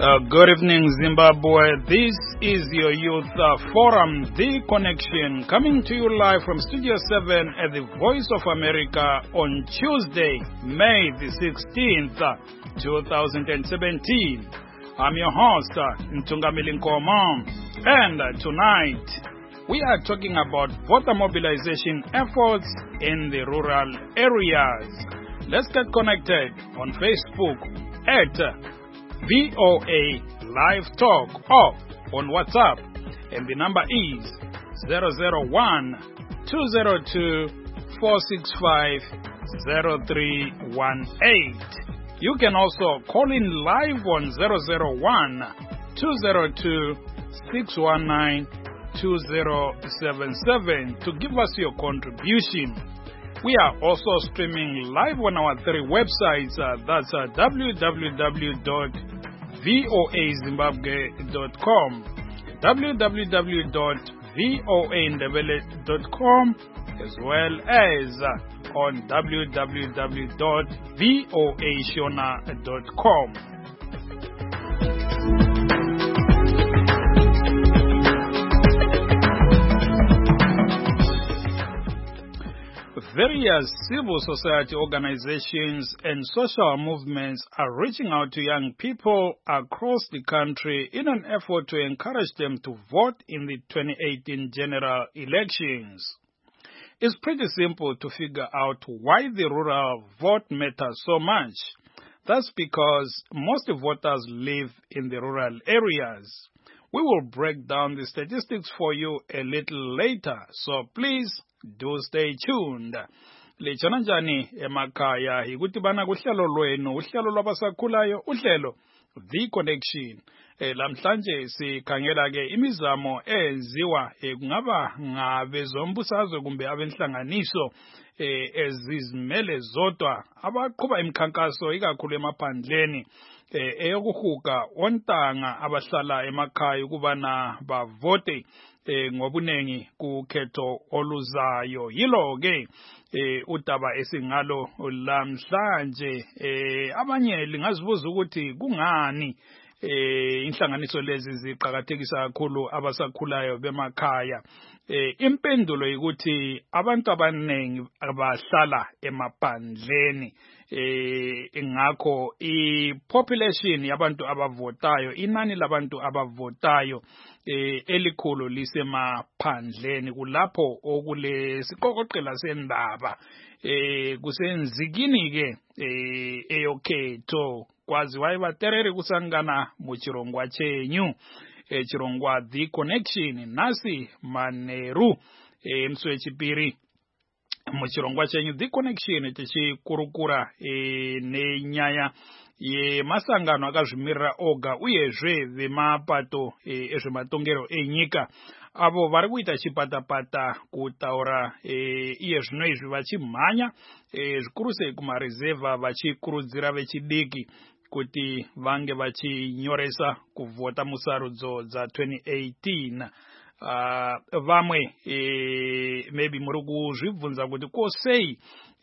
Good evening, Zimbabwe. This is your Youth Forum, The Connection, coming to you live from Studio 7 at the Voice of America on Tuesday, May the 16th, 2017. I'm your host, Ntungamili Nkomo, and tonight we are talking about voter mobilization efforts in the rural areas. Let's get connected on Facebook at VOA Live Talk or on WhatsApp, and the number is 001-202-465-0318. You can also call in live on 001-202-619-2077 to give us your contribution. We are also streaming live on our three websites. That's www.voazimbabwe.com, www.voandebele.com, as well as on www.voashona.com. Various civil society organizations and social movements are reaching out to young people across the country in an effort to encourage them to vote in the 2018 general elections. It's pretty simple to figure out why the rural vote matters so much. That's because most voters live in the rural areas. We will break down the statistics for you a little later, so please do stay tuned. Lechana njani emakhaya ikuti bana kuhlelo lwenu uhlelo lwabasakhulayo uhlelo The Connection. Lamhlanje sikhangela ke imizamo enziwa kungaba ngabezombusazwe kumbe abenhlanganiso ezizimele zodwa abaqhuba imikhankaso ikakhulu emaphandleni eyokuhuga ontanga abahlala emakhaya ukubana bavote ngobunengi kukhetho oluzayo. Yilo ke udaba esingalo lamhlanje. Abanye lingazibuza ukuthi kungani inhlanganiso lezi ziqhakathekisa kakhulu abasakhulayo bemakhaya. Impendulo ukuthi abantu abanengi abahlala emaphandleni, ngakho i-population yabantu abavotayo, inani labantu abavotayo elikhulu lisemaphandleni, kulapho okulesiqokoqela sendaba kusenzikini ke eyokhetho kwaziwa ibaterere kusangana muchirongwa chenyu chirongwa The Connection. Nasi Maneru mswechipiri muchirongwa chenyu The Connection tichikurukura nenyaya yemasangano akazvimirira oga uyezve vemapato ezvematongero enyika avo vari kuita chipatapata kutaura iye zvino izvi vachimhanya zvikuru sei kumarezevha vachikurudzira vechidiki kuti vange vachinyoresa kuvhota musarudzo dza2018. Vamwe maybe muri kuzvibvunza kuti kosei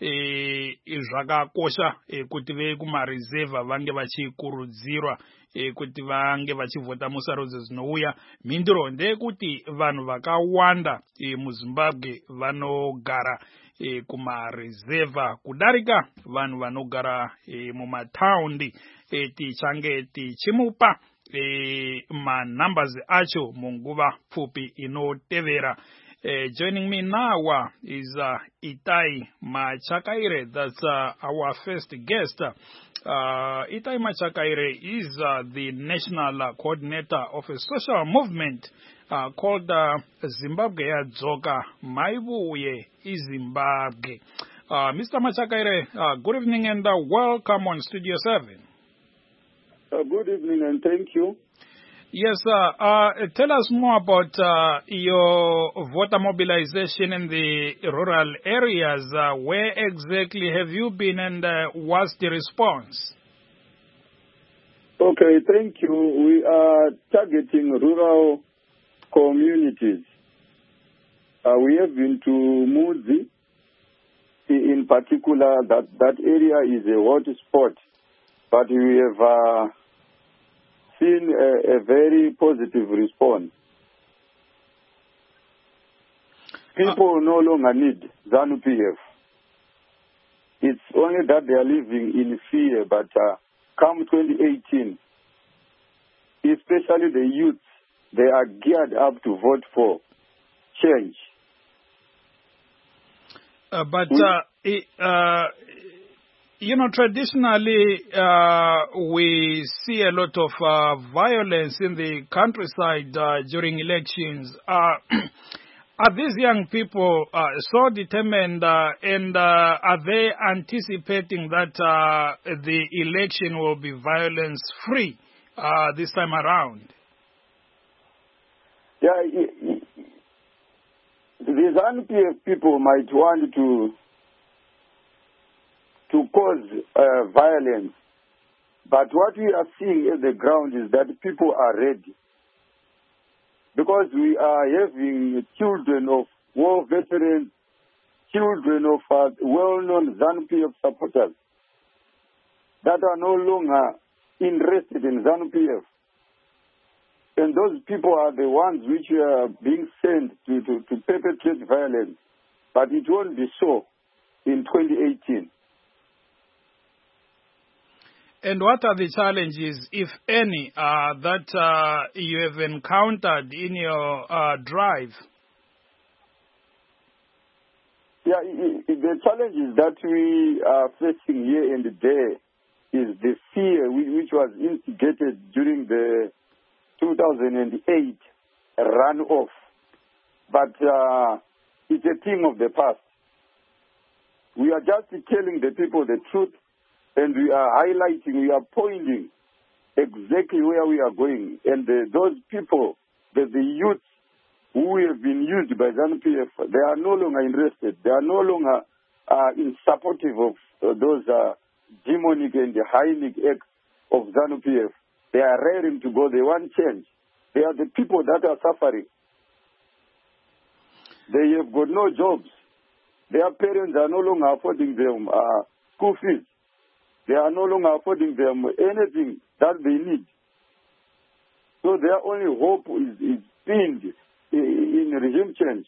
zvakakosha kuti vekumarezevha vange vachikurudzirwa kuti vange vachivhota musarudzo dzinouya. Mhinduro ndeyekuti vanhu vakawanda muZimbabwe vanogara kumarezevha kudarika vanhu vanogara mumataundi. Tichange tichimupa numbers acho munguva pfupi inotevera. Joining me now is Itai Machakaire. That's our first guest. Itai Machakaire is the national coordinator of a social movement called Zimbabwe Yadzoka Maibuye Zimbabwe. Mr. Machakaire, good evening and welcome on Studio 7. Good evening and thank you. Yes, tell us more about your voter mobilization in the rural areas. Where exactly have you been and what's the response? Okay, thank you. We are targeting rural communities. We have been to Muzi. In particular, that area is a hot spot. But we have seen a very positive response. People no longer need ZANU-PF. It's only that they are living in fear, but come 2018, especially the youth, they are geared up to vote for change. Traditionally, we see a lot of violence in the countryside during elections. Are these young people so determined, and are they anticipating that the election will be violence-free this time around? Yeah, the ZANU-PF people might want to cause violence, but what we are seeing at the ground is that people are ready. Because we are having children of war veterans, children of well-known ZANU-PF supporters that are no longer interested in ZANU-PF. And those people are the ones which are being sent to perpetrate violence. But it won't be so in 2018. And what are the challenges, if any, that you have encountered in your drive? Yeah, the challenges that we are facing here and there is the fear which was instigated during the 2008 runoff. But it's a thing of the past. We are just telling the people the truth, and we are highlighting, we are pointing exactly where we are going. And those people, the youth who have been used by ZANU-PF, they are no longer interested. They are no longer in supportive of those demonic and hyenic acts of ZANU-PF. They are raring to go. They want change. They are the people that are suffering. They have got no jobs. Their parents are no longer affording them school fees. They are no longer affording them anything that they need. So their only hope is pinned in regime change.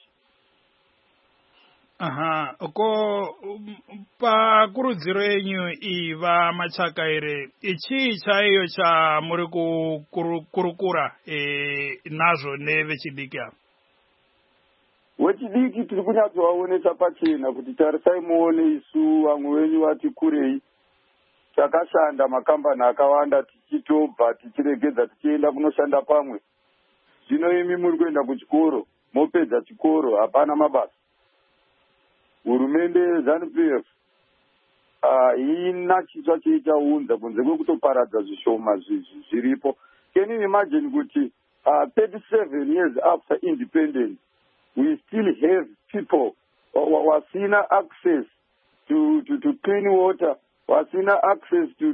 Ko pakurudziro yenyu iva Machakaire, ichi chaiyo cha muri kurukura nazvo nevechidiki ava? Wechidiki tiri kunyatsovaonesa pachena kuti tarisai muone isu vamwe venyu vati kurei. Takashanda makambani akawanda tichitobva tichiregedza tichienda kunoshanda pamwe. Zvino imi muri kuenda kuchikoro, mopedza chikoro, hapana mabasa. Hurumende ZANU-PF haina chiswa cheichaunza kunze kwekutoparadza zvishoma zviripo. Can you imagine kuti 37 years after independence, we still have people wasina access to clean water, wasina access to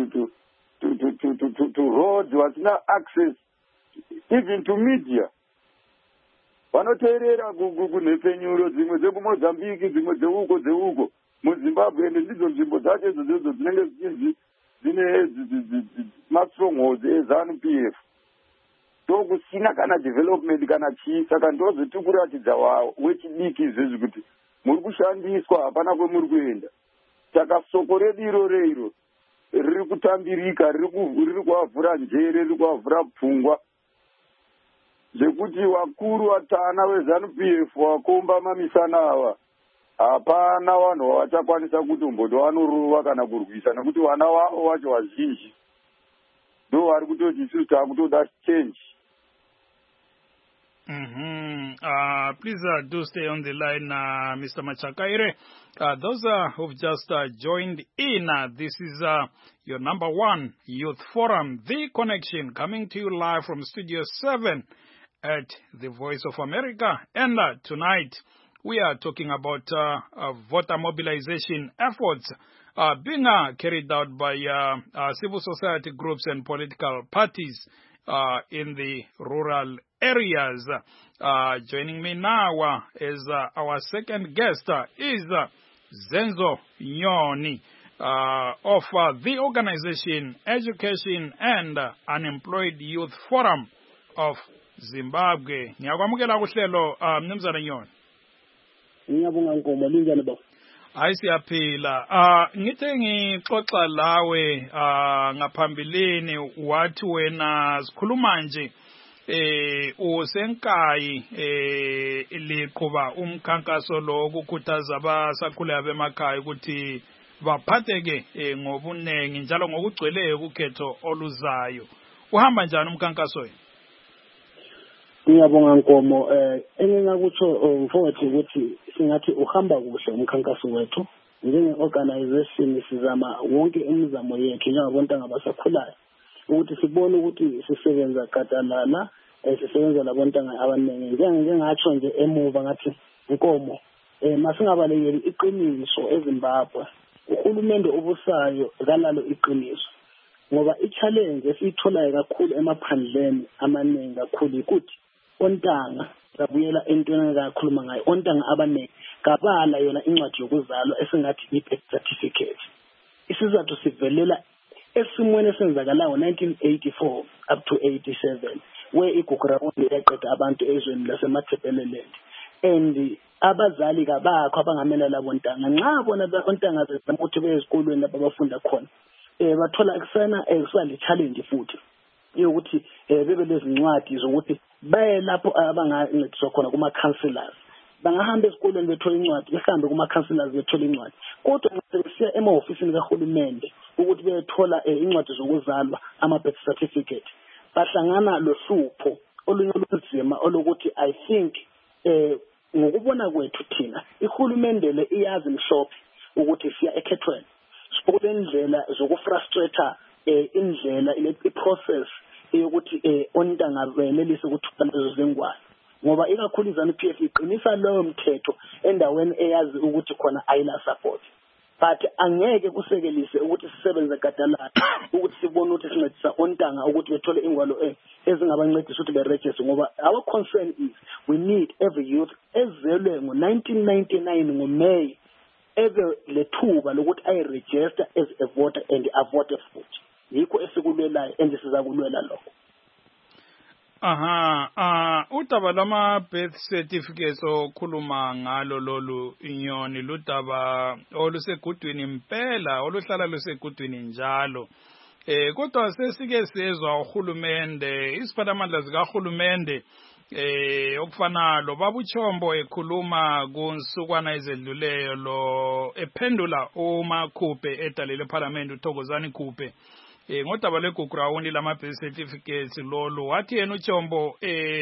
roads, wasina access even to media. Vanoteerera kunhepfenyuro dzimwe dzekuMozambique, dzimwe dzeuko muZimbabwe, ende ndidzo nzvimbo dzacho idzodzo dzinenge dzine mastrongholds eZANU-PF. Ndokusina kana development kana chii, saka ndozvoti kuratidza wechidiki izvezvi kuti muri kushandiswa, hapana kwemuri kuenda. Saka soko redu iro riri kutambirika, riri kuavhura njere, riri kuavhura pfungwa, zvekuti wakuru vatana veZANU-PF wakomba mamisana ava, hapana vanhu vavachakwanisa kutomboti vanorova kana kurwisa, nekuti vana vavo vacho vazhinji ndo vari kutoti isusu taakutoda change. Please do stay on the line, Mr. Machakaire. Those who've just joined in, this is your number one youth forum, The Connection, coming to you live from Studio 7 at the Voice of America. And tonight we are talking about voter mobilization efforts being carried out by civil society groups and political parties in the rural areas. Joining me now as our second guest is Zenzo Nyoni. of the organization Education and Unemployed Youth Forum of Zimbabwe. Ngiyakwamukela kuhlelo Mnumzana Nyoni. Ngiyabonga Nkomo, linjani baba? Hayi siyaphila. Ngithe ngixoxa lawe ngaphambilini wathi wena sikhuluma nje usenkayi liqhuba umkhankaso lo ukukhuthaza abasakhulayo bemakhaya ukuthi baphatheke ngobunengi njalo ngokugcweleyo kukhetho oluzayo. Uhamba njani umkhankaso wena? Ngiyabonga Nkomo, engingakutsho mfowethu ukuthi singathi uhamba kuhle umkhankaso wethu. Njenge-organization sizama wonke imizamo yethu njengabontanga abasakhulayo ukuthi sibone ukuthi sisebenza gadalala, sisebenza labontanga abaningi. Njengatsho nje emuva ngathi Nkomo, masingabalekeli iqiniso eZimbabwe. Uhulumende obusayo kalalo iqiniso. Ngoba i-challenge esiyitholayo kakhulu emaphandleni amaningi kakhulu ukuthi ontanga babuyela entweni akakhuluma ngayo. Ontanga abaningi kabala yona incwadi yokuzalwa esingathi i-birth certificate. Isizathu sivelela esimweni esenzakalayo 1984 up to 87 where iGugurawundi yaqeda abantu ezweni lasemaThebeleland, and abazali kabakho abangamela labontanga. Nxa bona ontanga bezama ukuthi beye ezikolweni lapho abafunda khona bathola kusana kusale challenge futhi yokuthi bebe lezincwadi zokuthi baye lapho abangancediswa khona kuma counselors. Bangahamba esikolweni bethola incwadi, behambe kuma counselors bethola incwadi. Kodwa nxa besiya emahofisini kahulumende ukuthi bethola incwadi zokuzalwa, ama birth certificate, bahlangana lohlupho olunye olunzima olokuthi I think ngokubona kwethu thina ihulumende le iyazi mhlophe ukuthi siya ekhethweni. Sokulendlela zokufrustrate indlela iprocess yokuthi ontanga benelise ukuthola lezo zingwalo, ngoba ikakhulu iZANU-PF iqinisa lowo mthetho endaweni eyazi ukuthi khona ayila support. But angeke kusekelise ukuthi sisebenze gadalala ukuthi sibone ukuthi sincedisa ontanga ukuthi bethole ingwalo ezingabancedisa ukuthi beregister, ngoba our concern is we need every youth ezelwe ngo-1999 ngoMay ebe lethuba lokuthi ayiregister as a voter and avote futhi. Yikho esikulwelayo and sizakulwela lokho. Udaba lama birth certificates okhuluma ngalo lolu Nyoni ludaba olusegudwini impela, oluhlala lusegudwini njalo. Kodwa sesike sezwa uhulumende, isiphatamandla zikahulumende okufana lo Babu Chombo ekhuluma kunsukwana ezedluleyo lo ephendula uMakhuphe edalile eParliament uThokozani Khuphe ngodaba leGugurawundi lama birth certificates lolu. Wathi yena uChombo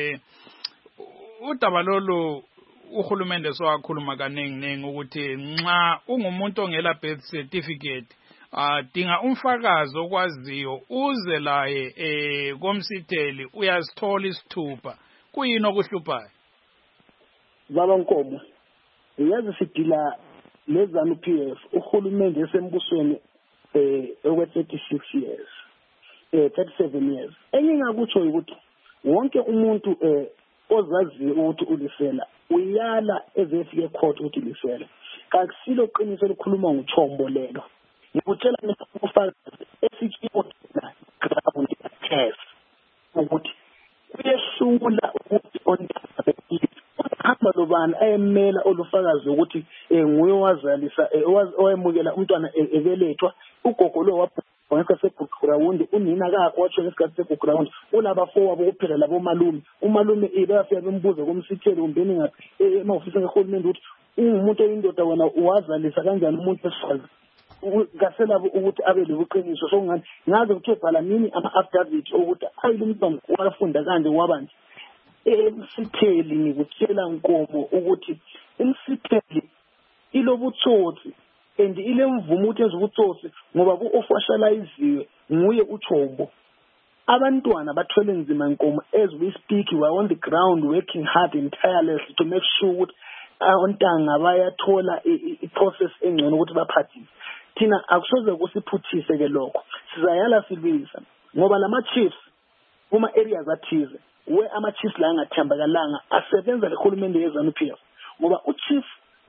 udaba lolu uhulumende sowakhuluma kaningi ukuthi nxa ungumuntu ongela birth certificate dinga umfakazi okwaziyo uze laye komsitheli uyasithola isithupha. Kuyini okuhluphayo? Baba Nkomo, uyazi sidila leZANU-PF uhulumende esembusweni over 36 years, 37 years. Engingakutsho ukuthi wonke umuntu ozaziyo ukuthi ulisela uyala ezefike court ukuthi ulisela. Kakusilo qiniso elikhuluma ngoChombo lelo. Ngikutshela ngifakazi esikibo na ground test ukuthi kuyehlula ukuthi ontanga hamba lobani ayemela olufakazi ukuthi nguye wazalisa owemukela umntwana ebelethwa. Ugogo lo wapha seGugurawundi, unina kakho watsho ngesikhathi seGugurawundi ulabafowabo kuphela labo malume. Umalume bayafika bembuza komsitheli umbeni ngaphi emahofisini kahulumende ukuthi ungumuntu oyindoda wena wazalisa kanjani umuntu wesifazane ngaselabo ukuthi abe lobuqiniso. So ngaze kuthiwe bhala nini ama-affidavit ukuthi ayile umntwana wafunda kanje wabanje. Umsitheli ngikutshela Nkomo ukuthi umsitheli ilobutsotsi and ile mvumo ukuthi enza ubutsotsi ngoba ku-officializiwe nguye uChombo. Abantwana bathwele nzima Nkomo, as we speak we are on the ground working hard and tirelessly to make sure ukuthi ontanga bayathola i-process engcono ukuthi baphathise. Thina akusoze kusiphuthise ke lokho, sizayala silwisa ngoba lama chiefs kuma areas athize we ama chiefs la angathembakalanga asebenza lehulumende yeZANU-PF, ngoba uchief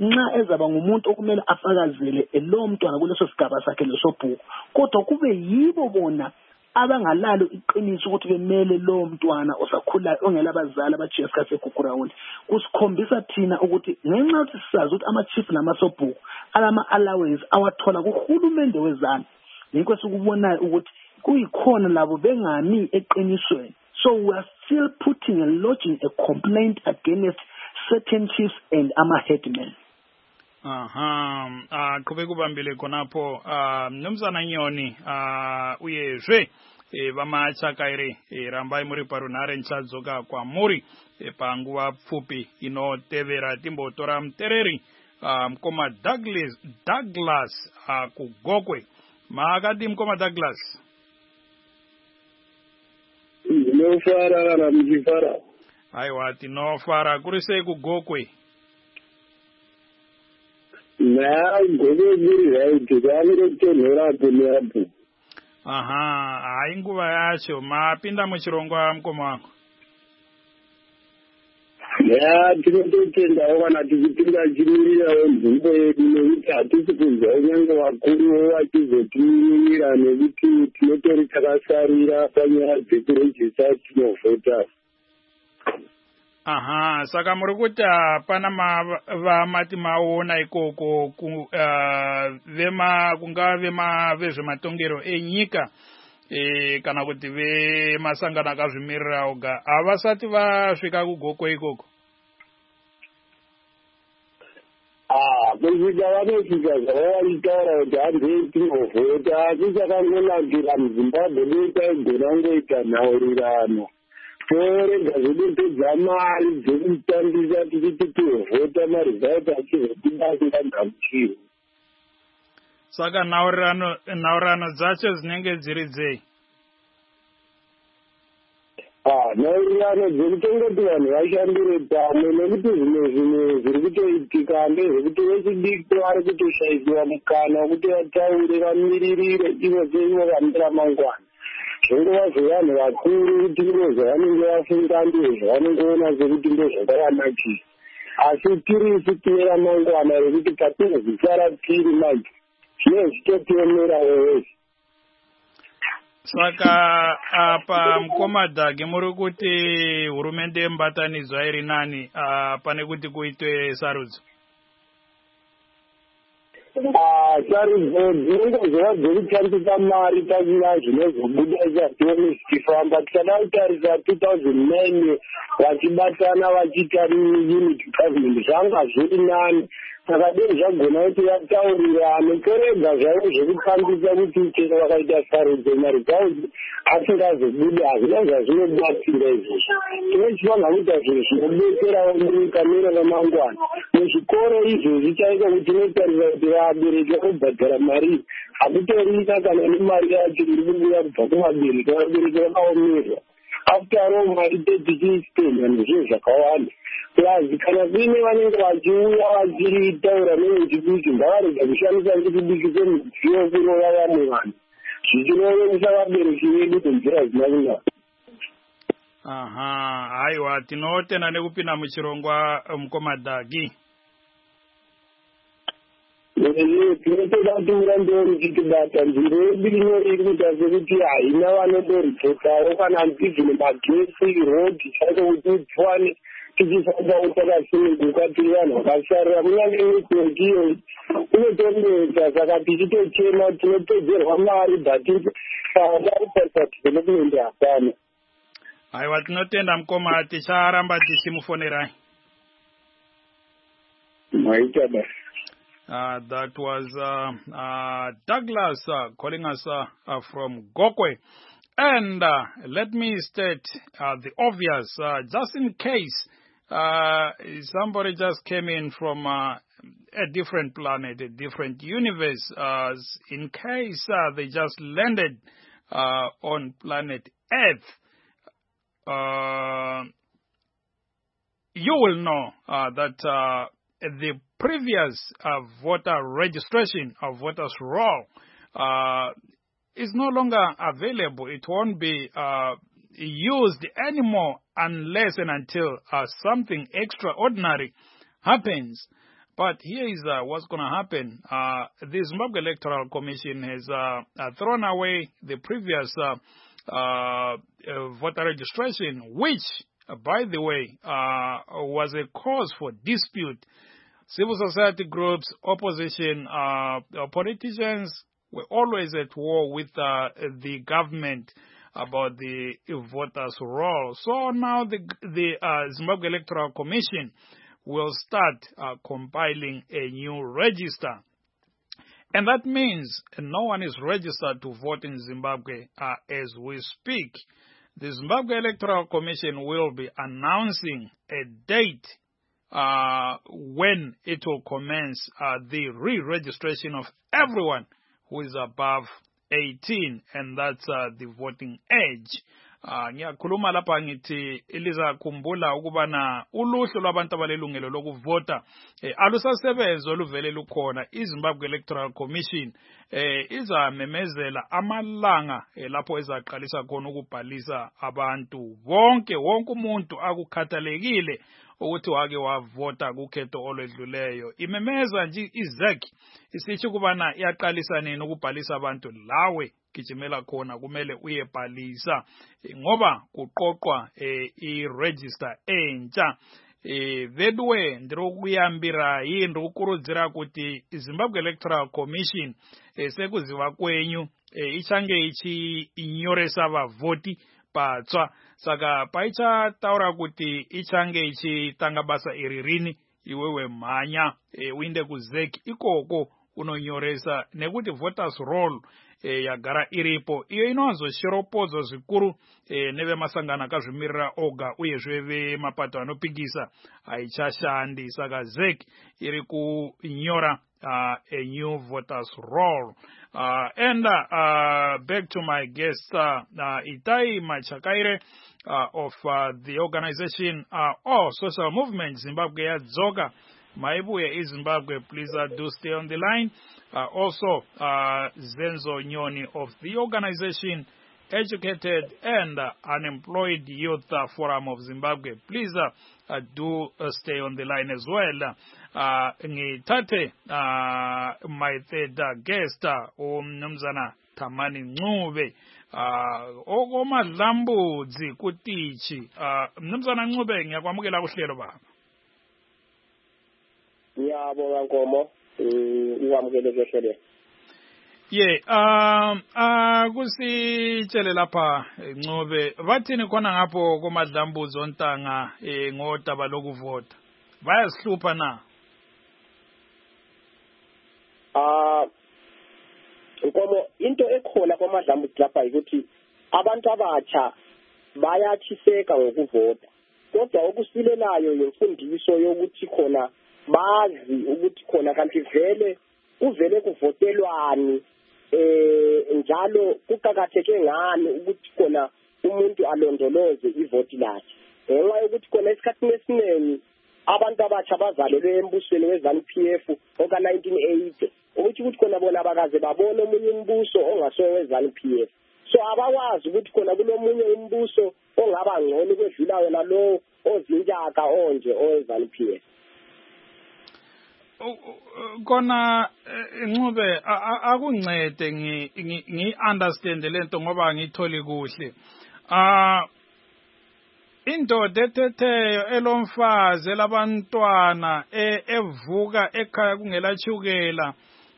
nxa ezaba ngumuntu okumele afakazele lo mntwana kuleso sigaba sakhe lesobhuku kodwa kube yibo bona abangalalo iqiniso ukuthi bemele lo mntwana osakhulayo ongelabazali abajiya isikhathi segugurawundi. Kusikhombisa thina ukuthi ngenxa yokuthi sisazi ukuthi ama-chief namasobhuku alama-allowance awathola kuhulumende wezana, yikho sikubonayo ukuthi kuyikhona labo bengami eqinisweni. So we are still lodging a complaint against certain chiefs and ama-headmen. Qhubeka ubambile khonapho. Mnumzana Nyoni, uyezwe vamachakairi rambai muri parunhare nchadzoka kwamuri panguva pfupi inotevera timbotora mutereri mukoma Douglas kuGokwe. Makati mukoma Douglas? Ndinofara kana muchifara? Aiwa, tinofara. Kuri sei kuGokwe? Gokwe kuri haiti kwaanotonhora apo neapo. Hai nguva yacho. Mapinda muchirongwa mukoma wangu? Tinototendawo kana tichipinda chimirirawo nzvimbo yedu nekuti hatisi kunzwa unyange vakuru vachizotimirira nekuti tinotori takasarira panyaya dzekurejisa tinovhota. Saka muri kuti hapana vamati maona ikoko kungava vezvematongero enyika kana kuti vemasangano akazvimirira oga havasati vasvika kuGokwe ikoko? Kusvika vanosvika zvavavachitaura kuti handei tinovhota, asi chakangonakira muZimbabwe ndoitaigona ngoita nhaurirano torega zvedu pedza mari dzekutambisa tichiti tivhota marizauti achizotibasira ndamukiro. Saka nhaurirano dzacho dzinenge dziri dzei? Nhaurirano dzekutongoti vanhu vashandire pamwe nekuti zvimwe zviri kutoitika ndezvekuti vechidiki vari kutoshayisiwa mukana wekuti vataure vamiririre ivo seivo vamira mangwana. Zvingova zvevanhu vakuru kuti ndo zvavanenge vafunga ndizvo zvavanongoona sekuti ndo zvakavanakisa, asi tirisu tine ramangwana rekuti patinozvisara tiri manje zvine zvitotiemerawo wese. Saka apa mukoma Dagi muri kuti hurumende mbatanidzwa iri nani pane kuti kuitwe sarudzo? Sarudzo dzinongozova dzekutambisa mari pasina zvinozobuda izvazvo zvichifamba. Tichada kutarisa 2009 vachibatana vachiita unity government zvanga zviri nani. Saka dei zvagona kuti vataurirane torega zvavo zvekutambisa kuti chero vakaita sarudzo mari dzavo asingazobuda hazvina zvazvinobatsira izvozvo. Tinochifanira kuita zvinhu zvinodetserawo munyika mune ramangwana. Muzvikoro izvozvi chaiko kuti tinotarisa kuti vabereki vanobhadhara mari hakutorina kana nemari yacho iri kubuda kubva kuvabereki. Vabereki vakaomerwa after all mari tichispenda nezvinhu zvakawanda. Plus kana kuine vanenge vachiuya vachitaura nevechidiki ngavarega kushandisa nechidiki semidziyo kurova vamwe vanhu zvichirovesa vabereki vedu kunzira zvisina kunaka. Aiwa, tinotenda nekupinda muchirongwa mukoma Dagi. Tinotoda kuti murambewo muchitibata. Nzvimbo yedu iri kuita sekuti haina vanondoridzekawo kana ndizvine magesi rodi chaiko kuti upfane tichifamba takasimuguka tiri vanhu vakasarira kunyange network iyo inotonetsa. Saka tichitochema tinotedzerwa mari but sadaripasa development hapana. Aiwa, tinotenda mukoma, ticharamba tichimufonerai. Maita basi. That was Douglas calling us from Gokwe. And let me state the obvious, just in case somebody just came in from a different planet, a different universe, in case they just landed on planet Earth, you will know that the previous voter registration of voters roll is no longer available. It won't be used anymore unless and until something extraordinary happens. But here is what's going to happen. The Zimbabwe Electoral Commission has thrown away the previous voter registration, which, by the way, was a cause for dispute. Civil society groups, opposition, politicians were always at war with the government about the voters' roll. So now the Zimbabwe Electoral Commission will start compiling a new register. And that means no one is registered to vote in Zimbabwe as we speak. The Zimbabwe Electoral Commission will be announcing a date when it will commence the re-registration of everyone who is above 18, and that's the voting age. Ngiyakhuluma lapha ngithi elizakhumbula ukubana uluhlu lwabantu abalelungelo lokuvota alusasebenzi oluvele lukhona. iZimbabwe Electoral Commission izamemezela amalanga lapho ezaqalisa khona ukubhalisa abantu wonke umuntu akukhathalekile ukuthi wake wavota kukhetho olwedluleyo. Imemeza nje iZEC isithi ukubana iyaqalisa nini ukubhalisa abantu lawe gijimela khona kumele uyebhalisa ngoba kuqoqwa i-register entsha. Vedwe ndiro kuyambira yini ukukurudzira kuti iZimbabwe Electoral Commission sekuziva kwenyu ichange ichinyoresa vavoti patsva saka paichataura kuti ichange ichitanga basa iri rini iwewe mhanya uinde kuZEC ikoko unonyoresa nekuti voters roll yagara iripo iyo inowanzoshiropodzwa zvikuru nevemasangano akazvimirira oga uyezve vemapato anopikisa haichashandi saka ZEC iri kunyora a new voters roll. And back to my guest Itai Machakaire of the organization or social movement Zimbabwe Yadzoka. Maibuye is Zimbabwe, please do stay on the line. Also, Zenzo Nyoni of the organization Educated and Unemployed Youth Forum of Zimbabwe, please do stay on the line as well. Ngithathe my third guest, Mnumzana Tamani Ncube, okomadlambudzi kutichi. Mnumzana Ncube, ngiyakwamukela kuhlelo baba. Ngiyabonga Nkomo, uwamukele kuhlelo. Kusitshele lapha Ncube, bathini khona ngapho komadlambuzi ontanga ngodaba lokuvota? Bayasihlupha na? Nkomo, into ekhona komadlambuzi lapha ukuthi abantu abatsha bayathiseka ngokuvota. Kodwa okusilelayo yimfundiso yokuthi khona bazi ukuthi khona kanti vele kuvele kuvotelwani njalo kuqakatheke ngani ukuthi khona umuntu alondoloze ivoti lakhe. Ngenxa yokuthi khona esikhathini esiningi abantu abatsha bazalelwe embusweni weZANU-PF oka 1980 ukuthi khona bona bakaze babone omunye umbuso ongaso weZANU-PF. So abawazi ukuthi khona kulomunye umbuso ongaba ngcono kwedlula wena lo ozinjaka onje oweZANU-PF. Kona Ncube akuncede ngi-understand lento ngoba ngitholi kuhle. Indoda ethetheyo elomfazi elabantwana evuka ekhaya kungela chukela,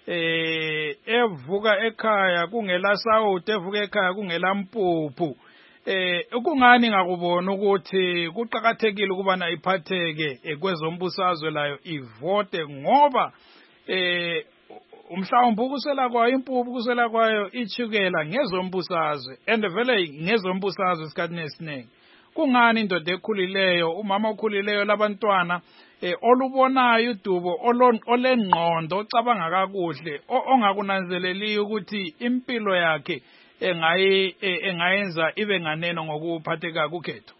evuka ekhaya kungela sawuti, evuka ekhaya kungela mpuphu. Ukungani ngakubona ukuthi kuqhakathekile ukubana iphatheke kwezombusazwe layo ivote ngoba umhlawumbe ukusela kwayo impuphu kusela kwayo ichukela ngezombusazwe and vele ngezombusazwe isikhathi esiningi. Kungani indoda ekhulileyo, umama okhulileyo labantwana olubonayo udubo olengqondo ocabanga kakuhle ongakunanzeleli ukuthi impilo yakhe engayenza ibe nganeno ngokuphatheka kukhetho?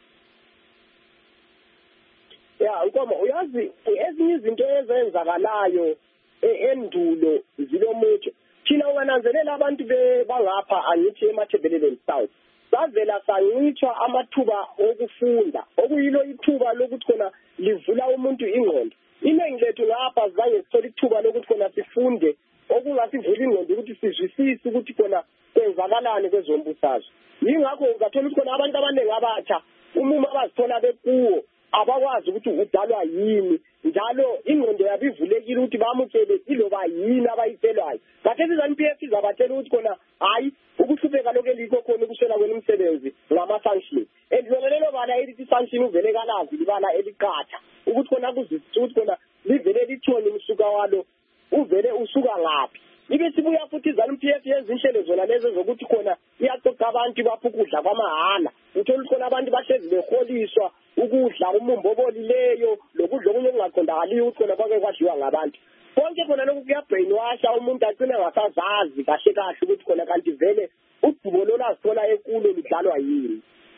Nkomo, uyazi ezinye izinto ezenzakalayo endulo zilomutsho. Thina ungananzelela abantu bangapha angithi eMathebeleleni South savela sancithwa amathuba okufunda okuyilo ithuba lokuthi khona livula umuntu ingqondo. iningi lethu ngapha zange sithole ithuba lokuthi khona sifunde okungasivula ingqondo ukuthi sizwisise ukuthi khona kwenzakalani kwezombusazwe. Yingakho ungathola ukuthi khona abantu abaningi abatsha uma abazithola bekuwo abakwazi ukuthi udalwa yini, njalo ingqondo yabo ivulekile ukuthi bamukele iloba yini abayitshelwayo. Kathesi iZANU-PF izabatshela ukuthi khona hayi ukuhlupheka lokho elikho khona ukuswela kwemisebenzi ngama-sanction. And lelo bala elithi sanction uvele kalazi libala eliqatha ukuthi khona kuzwisisa ukuthi khona livele lithoni umsuka walo uvele usuka ngaphi. Ibe sibuya futhi iZANU-PF yezinhlelo zona lezo zokuthi khona iyacoca abantu bapha ukudla kwamahala. Uthola ukuthi khona abantu bahlezi beholiswa ukudla umumbo obolileyo lokudla okunye okungaqondakaliyo ukuthi khona kwake kwadliwa ngabantu. Konke khona lokhu kuyabrainwasha umuntu agcina ngasazazi kahle kahle ukuthi khona kanti vele udubo lolazithola ekulo lidlalwa yini.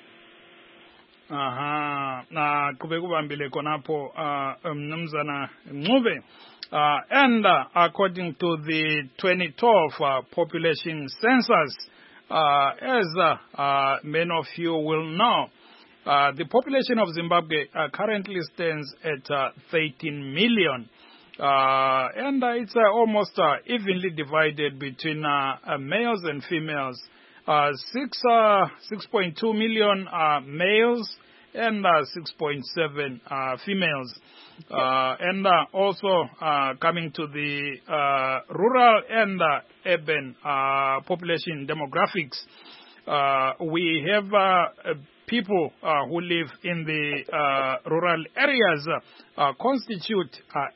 Aha, kube kubambile khonapho Mnumzana Ncube. And according to the 2012 population census, as many of you will know, the population of Zimbabwe currently stands at 13 million. And it's almost evenly divided between males and females. 6.2 million males and 6.7 females. And also coming to the rural and urban population demographics, we have people who live in the rural areas constitute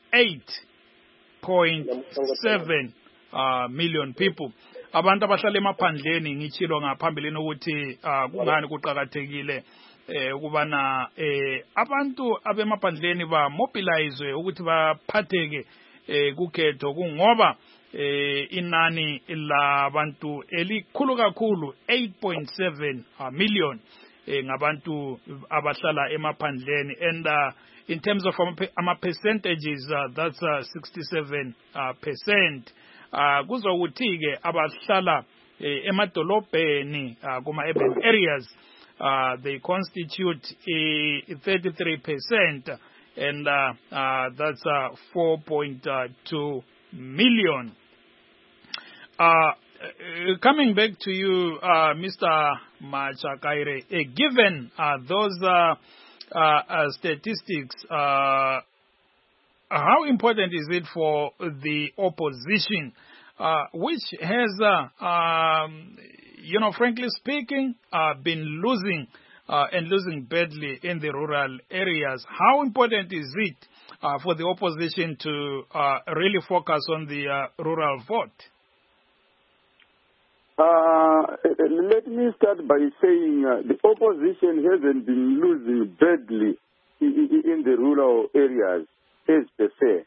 8.7 million people. Abantu abahlala emaphandleni ngitshilo ngaphambilini ukuthi kungani kuqhakathekile ukubana abantu abemaphandleni ba mobilize ukuthi baphatheke kukhetho kungoba inani labantu elikhulu kakhulu 8.7 million ngabantu abahlala emaphandleni, and in terms of percentages that's 67%. Kuzokuthi-ke abahlala emadolobheni kuma urban areas they constitute 33%, and that's 4.2 million. Coming back to you, Mr. Machakaire, given those statistics, how important is it for the opposition, which has, frankly speaking, been losing and losing badly in the rural areas? How important is it for the opposition to really focus on the rural vote? Let me start by saying the opposition hasn't been losing badly in the rural areas, as per se.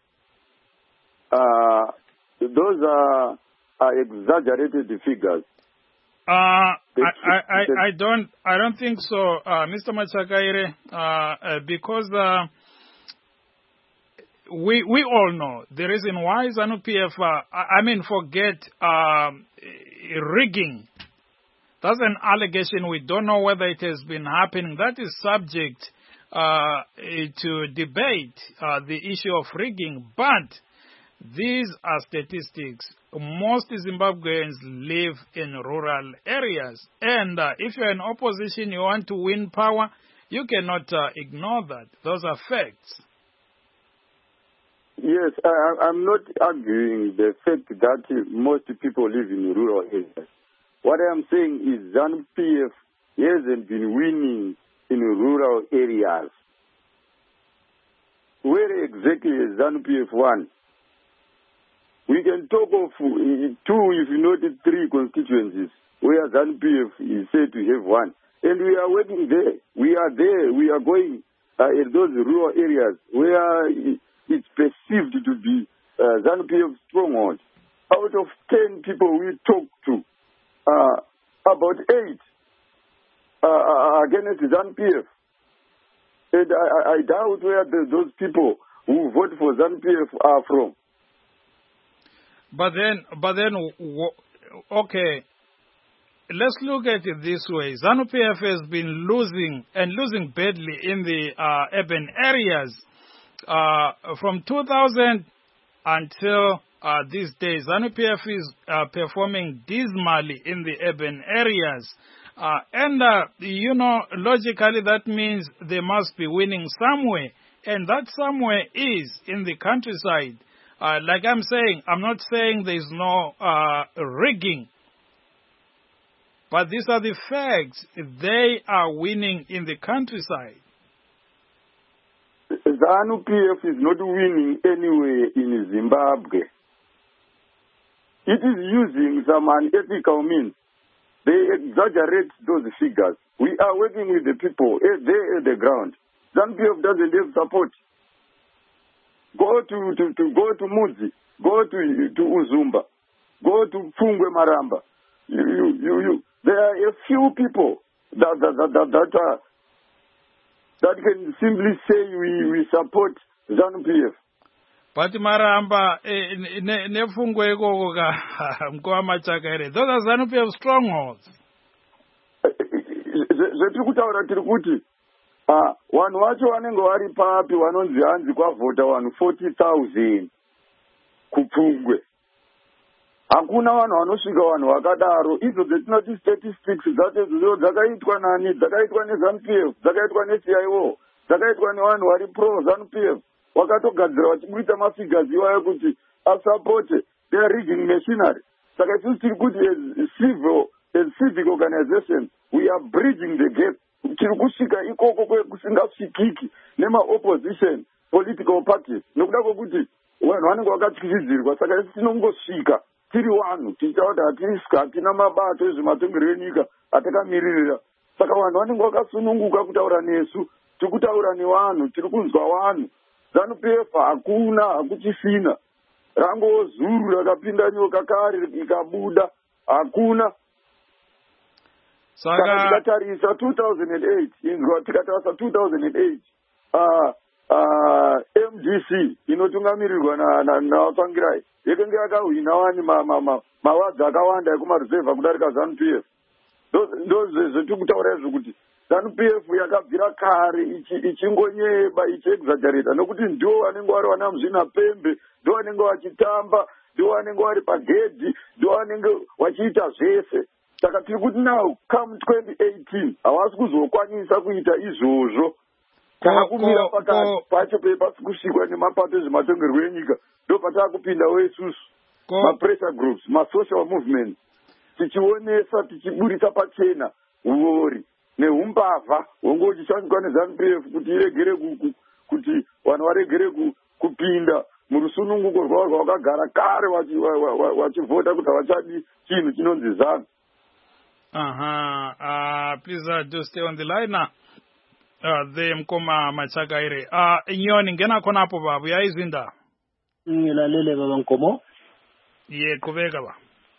Those are exaggerated figures. I don't think so, Mr. Machakaire, because we all know the reason why ZANU-PF, forget rigging. That's an allegation. We don't know whether it has been happening. That is subject to debate, the issue of rigging. But these are statistics. Most Zimbabweans live in rural areas. And if you're in opposition, you want to win power, you cannot ignore that. Those are facts. Yes, I'm not arguing the fact that most people live in rural areas. What I'm saying is ZANU-PF hasn't been winning in rural areas. Where exactly is ZANU-PF won? We can talk of 2, if not 3 constituencies where ZANU-PF is said to have won. And we are working there. We are there. We are going in those rural areas where it's perceived to be ZANU-PF stronghold. Out of 10 people we talk to, about 8 against ZANU-PF. And I doubt where those people who vote for ZANU-PF are from. But then, okay, let's look at it this way. ZANU-PF has been losing badly in the urban areas. from 2000 until these days, ZANU-PF is performing dismally in the urban areas. Logically that means they must be winning somewhere. And that somewhere is in the countryside. Like I'm saying, I'm not saying there's no rigging. But these are the facts. They are winning in the countryside. ZANU-PF is not winning anywhere in Zimbabwe. It is using some unethical means. They exaggerate those figures. We are working with the people there at the ground. ZANU-PF doesn't have support. Go to Mudzi, go to Uzumba, go to Pfungwe Maramba. There are a few people that can simply say we support ZANU-PF. But Maramba, Nefungwe Mkoa Machakere, those are ZANU-PF strongholds. Zvetikutaura tiri kuti vanhu vacho vanenge vari papi vanonzi hanzi kwavhota vanhu 40,000 kuPfungwe. Hakuna vanhu vanosvika vanhu vakadaro. Idzo dzetinoti statistics dzacho dzakaitwa nani? Dzakaitwa neZANU-PF, dzakaitwa neCIO, dzakaitwa nevanhu vari pro ZANU-PF. Vakatogadzira vachiburitsa mafigures iwayo kuti asapote they are rigging machinery. Saka isusu tiri kuti as civic organization we are bridging the gap. Tiri kusvika ikoko kusingasvikiki nema-opposition political parties. Nokuda kwokuti vanhu vanenge vakatyisidzirwa. Saka isusu tinongosvika tiri vanhu tichitaura kuti hatina mabato ezvematongerwo enyika atakamiririra. Saka vanhu vanenge vakasununguka kutaura nesu. Tiri kutaura nevanhu, tiri kunzwa vanhu. ZANU-PF hakuna, hakuchisina. Rango zuru rakapinda nyoka kare ikabuda. Hakuna. Saka tikatarisa 2008, inzwa tikatarisa 2008, MGC inotungamirirwa naVapangirai yakanga yakahwina wani mawadzi akawanda ekumareserva kudarika ZANU-PF. Ndozve kutaura izvo kuti ZANU-PF yakabvira kare ichingonyeba ichiexaggerata nokuti ndiwo vanenge vari vana muzvina pembe, ndiwo vanenge vachitamba, ndiwo vanenge vari pagedhi, ndiwo vanenge vachiita zvese. Saka tiri kuti now come 2018 havasi kuzokwanisa kuita izvozvo. Takakumira pakati pacho pasi kusvikwa nemapato ezvematongerwo enyika ndopatakupindawo isusu mapressure groups, masocial movements, tichionesa tichiburitsa pachena uori neumbavha hwonge uchishandiswa neZANU-PF kuti iregere kuti vanhu varegere kupinda murusununguko rwavo rwavakagara kare vachivhota kuti havachadi chinhu chinonzi ZANU. Please do stay on the line now. The Mkoma Machakaire. Nyoni ngena khona hapo babu yayizinda. Ngilalele baba Nkomo. Qhubeka ba.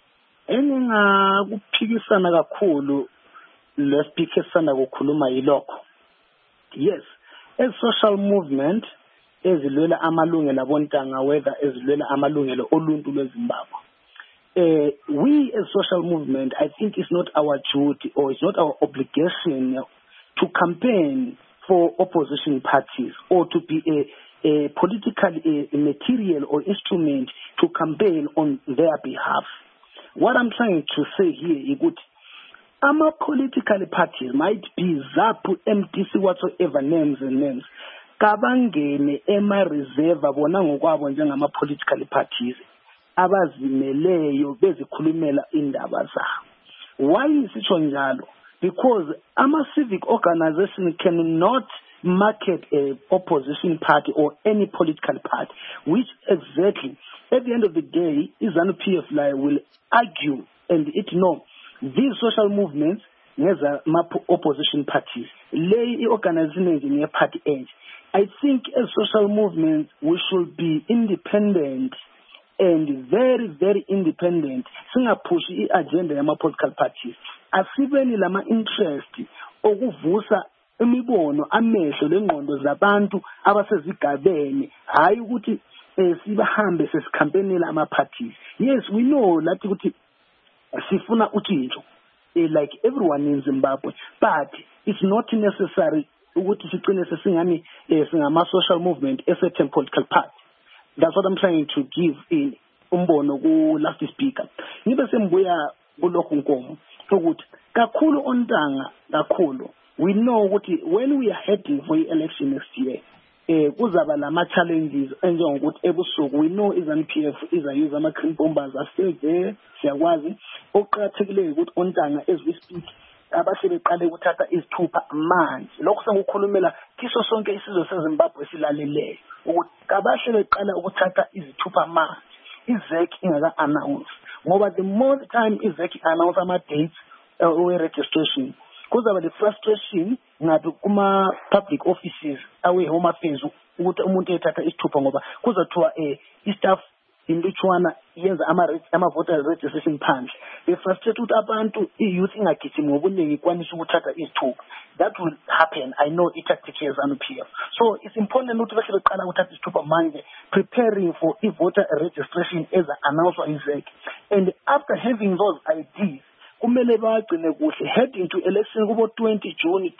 Kuphikisana kakhulu lesiphikisana kukhuluma yilokho. Yes, as social movement ezilwela amalungelo abontanga whether ezilwela amalungelo oluntu lweZimbabwe. We as social movement, I think it's not our duty or it's not our obligation to campaign for opposition parties or to be a political material or instrument to campaign on their behalf. What I'm trying to say here is that our political parties might be ZAPU, MTC, whatsoever names. Kabangene ema reserve bona ngokwabo njengama political parties abazimeleyo bezikhulumela indaba zabo. Why isitsho njalo? Because ama civic organization cannot market a opposition party or any political party, which exactly at the end of the day ZANU-PF will argue and it know these social movements ngeza opposition parties lay organizing in a party age. I think as social movements we should be independent and very, very independent. Singapush i-agenda yama political parties. Asibeni lama interest okuvusa imibono amehlo lengqondo zabantu abasezigabeni hayi ukuthi sibahambe sesikampenela ama parties. Yes, we know that ukuthi sifuna utshintsho like everyone in Zimbabwe, but it's not necessary ukuthi sigcine sesingani singama social movement a certain political party. That's what I'm trying to give in umbono ku last speaker. Ngibe sembuya kulokhu Nkomo ukuthi kakhulu ontanga kakhulu we know ukuthi when we are heading for election next year kuzaba lama challenges enjengokuthi ebusuku we know iZANU-PF use ama green bombers are still there siyakwazi oqhathekile ukuthi ontanga as we speak abahle beqale ukuthatha izithupha manje lokho sengikhulumela kiso sonke isizwe seZimbabwe silaleleyo ukuthi kabahle beqala ukuthatha izithupha manje iZEC ingaka announce ngoba the more the time iZEC announce ama dates we registration kuzaba le frustration ngathi kuma public offices awe home affairs ukuthi umuntu ethatha isithupha ngoba kuzathiwa istaff indutshwana yenza ama voter registration phandle they frustrate ukuthi abantu youth ingagijimi ngobuningi ikwanisa ukuthatha isithupha. That will happen. I know it tactics as ZANU-PF. So it's important ukuthi bese beqala ukuthatha isithupha manje preparing for voter registration as announced by IZEC. And after having those ideas kumele bagcine kuhle heading to election kubo 22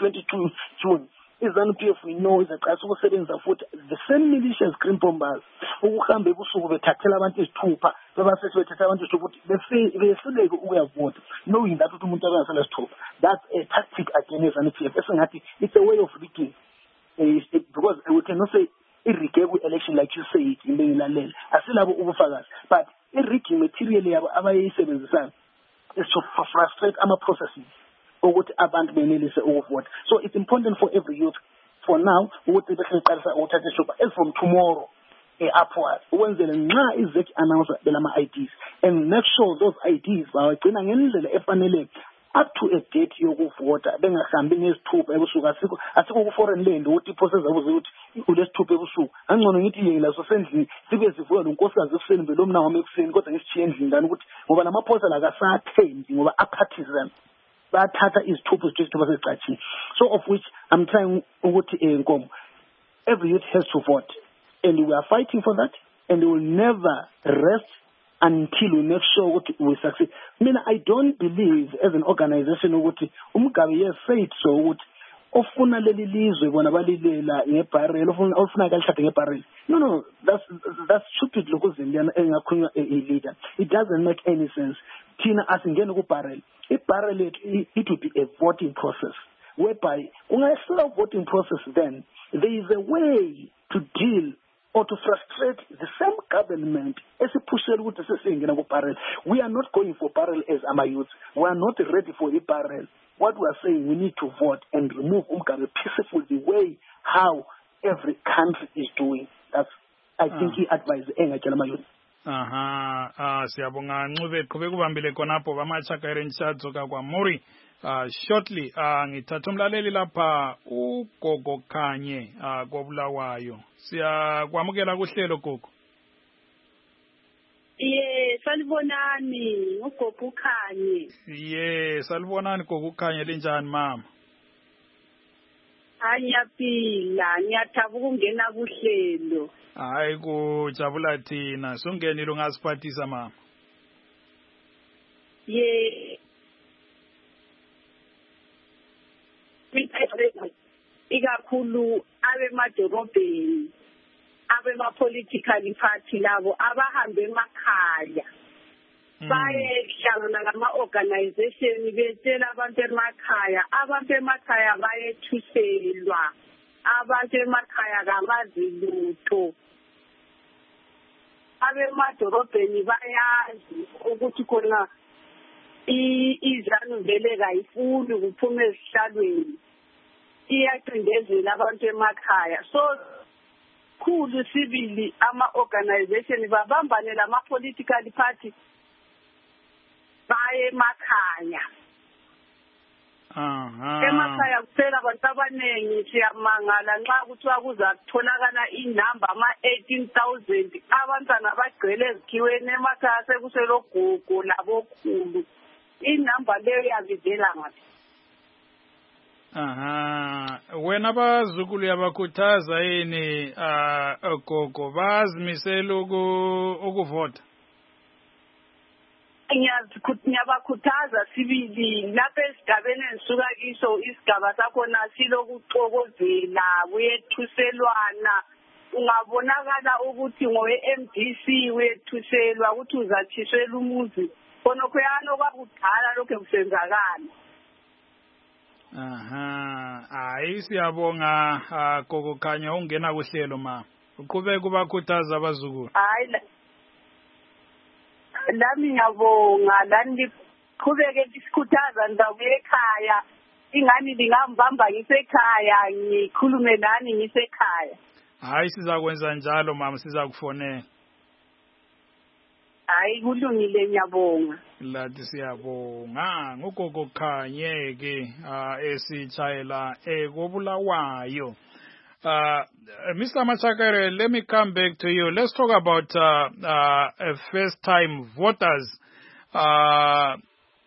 June iZANU-PF we know izaqala ukusebenza futhi the same militias green bombers ukuhamba ebusuku bethathela abantu isithupha bebasethi bethatha abantu isithupha ukuthi behluleke ukuyavota knowing that ukuthi umuntu akasala isithupha. That's a tactic against ZANU-PF esingathi it's a way of rigging because we cannot say irrigable election like you say it imbengilalela asilabo ubufakazi but irrigging material yabo abayisebenzisana is to frustrate ama processes ukuthi abantu benelise ukuvota. So it's important for every youth for now ukuthi beqalisa ukuthatha isithupha as from tomorrow upwards ukwenzele nxa iZEC announce belama IDs and make sure those IDs bawagcina ngendlela efanele up to a date yokuvota bengahambi ngesithupha ebusuku asikho ku foreign land ukuthi process abuze ukuthi ulesithupha ebusuku angcono ngithi yena so sendlini sibe sivuka lonkosikazi ekuseni belo mna wami ekuseni kodwa ngisitshiye endlini ngani ukuthi ngoba namaphosa la kasathembi ngoba apartisan bathatha izithupha sezicatshini. So of which I'm trying ukuthi Nkomo every youth has to vote and we are fighting for that and we will never rest until we make sure that we succeed. I mean, I don't believe as an organization ukuthi umgabe yes said so ukuthi ofuna leli lizwe bona balilela ngebarrel ofuna kalithathe ngebarrel. No, that's stupid lokuzindiyana engakhunywa leader. It doesn't make any sense. Thina asingene ku barrel. Barrel it will be a voting process whereby ungayisela voting process then there is a way to deal or to frustrate the same government esiphushela ukuthi sesingena ku barrel. We are not going for barrel as our youth. We are not ready for a barrel. What we are saying, we need to vote and remove Mugabe peacefully the way how every country is doing. That's I think he advised engajela ma youth. Siyabonga Ncube qhubeka kubambile khonapho bamachaka erentshatso kaKwamuri. Shortly ngithatha umlaleli lapha uGogo Khanye koBulawayo. Siyakwamukela kuhlelo Gogo. Salibonani uGogo Khanye. Salibonani Gogo Khanye linjani mama? Anyaphila ngiyathaba ukungena kuhlelo. Hayi kujabula thina sungenile ungasiphathisa mama. Ikakhulu abemadorobheni abema-political party labo abahambe emakhaya bayehlangana lama-organization betshela abantu emakhaya bayethuselwa abantu emakhaya kabazi lutho abemadorobheni bayazi ukuthi khona iZANU vele kayifuni kuphuma ezihlalweni iyacindezela abantu emakhaya. So khulu sibili ama-organization babambane lama-political party baye emakhaya. Emakhaya kuphela abantu abaningi siyamangala nxa kuthiwa kuzatholakala inamba ama-18,000 abantwana bagcwele ezikhiweni emakhaya sekuselogogo labokhulu. Inamba leyo yabivela ngaphi? Wena abazukulu yabakhuthaza yini Gogo bazimisela ukuvota? ngiyabakhuthaza sibili lapha esigabeni engisuka kiso isigaba sakhona silokuxokozela kuyethuselwana ungabonakala ukuthi ngowe-MDC wethuselwa ukuthi uzathiswela umuzi khonokho yana okwakudala lokho kusenzakala. Hayi siyabonga Gogo Khanya ungena kuhlelo ma uqhubeka ubakhuthaza abazukulu. Hayi lami ngiyabonga lani liqhubeke lisikhuthaza ndabuye ekhaya ingani lingambamba ngisekhaya ngikhulume nani ngisekhaya. Hayi sizakwenza njalo mama sizakufonela. Hayi kulungile ngiyabonga. Lathi siyabonga ngoGogo Khanye ke esitshayela ekobulawayo. Mr. Machakere, let me come back to you. Let's talk about first-time voters. Are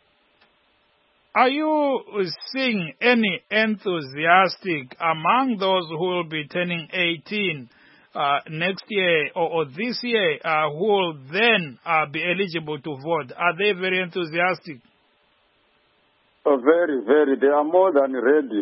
you seeing any enthusiastic among those who will be turning 18 next year or this year who will then be eligible to vote? Are they very enthusiastic? Very, very. They are more than ready.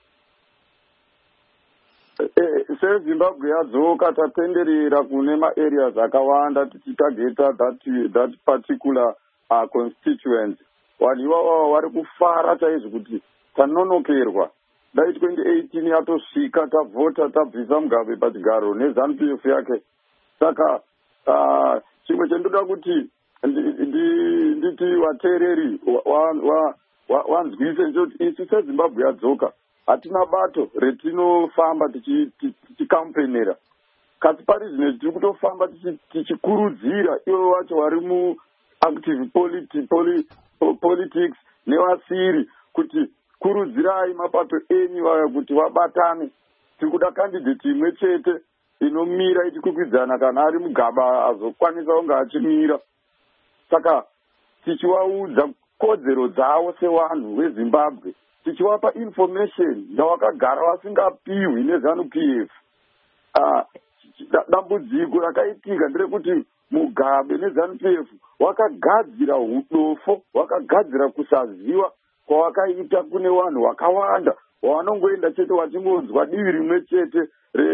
SeZimbabwe yadzoka tatenderera kune ma-areas akawanda tichitageta that particular constituency. Vanhu ivavo vari kufara chaizvo kuti tanonokerwa. Dai 2018 yatosvika tavhota tabvisa Mugabe pachigaro neZANU-PF yake. Saka chimwe chendoda kuti nditi vateereri wanzwise nchoti isi seZimbabwe yadzoka hatina bato retinofamba tichikampenera. Kasi pari zvino tiri kutofamba tichikurudzira ivo vacho vari muactive politics nevasiri kuti kurudzirai mapato enyu vaya kuti vabatane. Tiri kuda kandidheti imwe chete inomira ichikwikwidzana kana ari Mugabe azokwanisa kunge achimira. Saka tichivaudza kodzero dzavo sevanhu veZimbabwe, tichiwapa information yavakagara vasingapiwi neZANU-PF. Dambudziko rakaitika nderekuti Mugabe neZANU-PF wakagadzira hudofo, wakagadzira kusaziva kwavakaita kune vanhu vakawanda vavanongoenda chete vachingonzwa divi rimwe chete